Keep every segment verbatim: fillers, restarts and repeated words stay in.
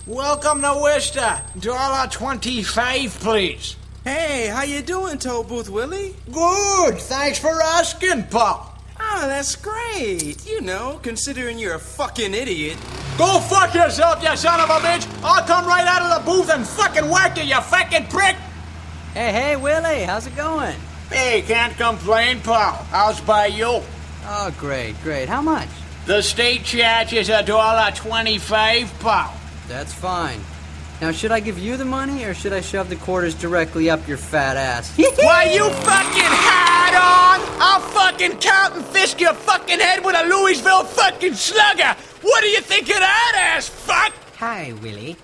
Welcome to Worcester. Dollar twenty-five, please. Hey, how you doing, Toll Booth Willie? Good. Thanks for asking, pal. Oh, that's great. You know, considering you're a fucking idiot. Go fuck yourself, you son of a bitch. I'll come right out of the booth and fucking whack you, you fucking prick. Hey, hey, Willie, how's it going? Hey, can't complain, pal. How's by you? Oh, great, great. How much? The state charge is a dollar twenty-five, pal. That's fine. Now, should I give you the money, or should I shove the quarters directly up your fat ass? Why, you fucking hard on? I'll fucking count and fist your fucking head with a Louisville fucking slugger. What do you think of that, ass fuck? Hi, Willie.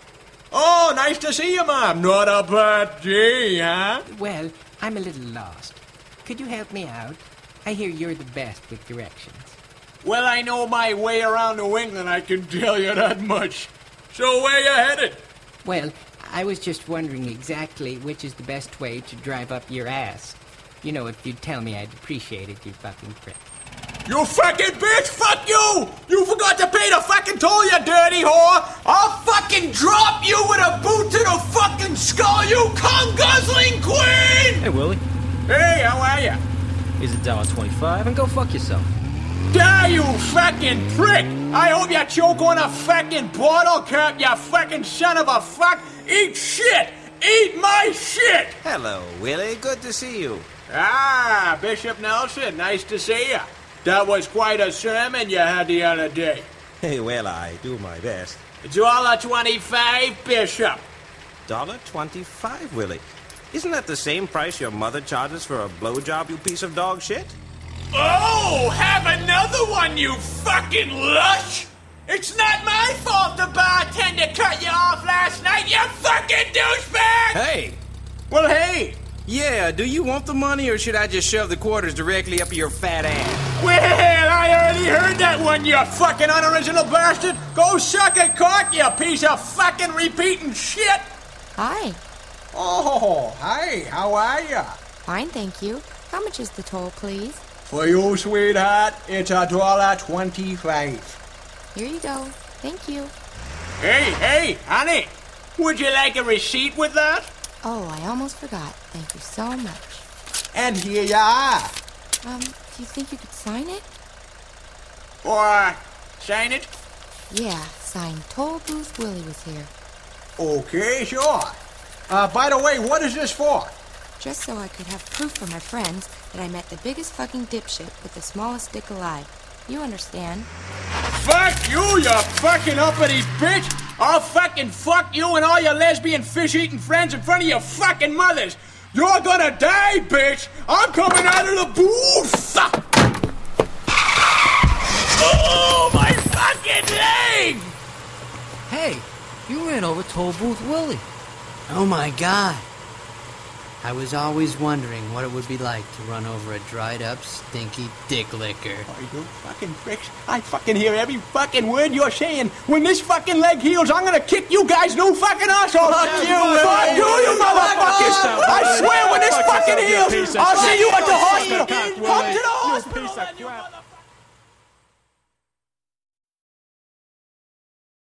Oh, nice to see you, Mom. Not a bad day, huh? Well, I'm a little lost. Could you help me out? I hear you're the best with directions. Well, I know my way around New England, I can tell you that much. So where you headed? Well, I was just wondering exactly which is the best way to drive up your ass. You know, if you'd tell me, I'd appreciate it, you fucking prick. You fucking bitch! Fuck you! You forgot to pay the fucking toll, you dirty whore! I'll fucking drop you with a boot to the fucking skull, you cum-guzzling queen! Hey, Willie. Hey, how are ya? Here's a dollar twenty-five, and go fuck yourself. Die, you fucking prick! I hope you choke on a fucking bottle cap, you fucking son of a fuck! Eat shit! Eat my shit! Hello, Willie. Good to see you. Ah, Bishop Nelson, nice to see ya. That was quite a sermon you had the other day. Hey, well, I do my best. Dollar twenty-five, Bishop. Dollar twenty-five, Willie. Isn't that the same price your mother charges for a blowjob, you piece of dog shit? Oh, have another one, you fucking lush! It's not my fault the bartender cut you off last night, you fucking douchebag! Hey! Well, hey! Yeah, do you want the money, or should I just shove the quarters directly up your fat ass? Well, I already heard that one, you fucking unoriginal bastard! Go suck a cock, you piece of fucking repeating shit! Hi. Oh, hi, how are ya? Fine, thank you. How much is the toll, please? For you, sweetheart, it's a dollar twenty-five. Here you go. Thank you. Hey, hey, honey, would you like a receipt with that? Oh, I almost forgot. Thank you so much. And here you are. Um, do you think you could sign it? Or sign it? Yeah, signed Toll Booth Willie was here. Okay, sure. Uh, by the way, what is this for? Just so I could have proof for my friends that I met the biggest fucking dipshit with the smallest dick alive. You understand? Fuck you, you fucking uppity bitch! I'll fucking fuck you and all your lesbian fish-eating friends in front of your fucking mothers! You're gonna die, bitch! I'm coming out of the booth! Oh, my fucking leg! Hey, you ran over Toll Booth Willie. Oh, my God. I was always wondering what it would be like to run over a dried-up, stinky dick licker. Oh, you fucking pricks. I fucking hear every fucking word you're saying. When this fucking leg heals, I'm gonna kick you guys new fucking assholes. Fuck you, Fuck you, you motherfuckers! I swear when this fucking heals, I'll see you at the hospital. Come to the hospital, you motherfucker!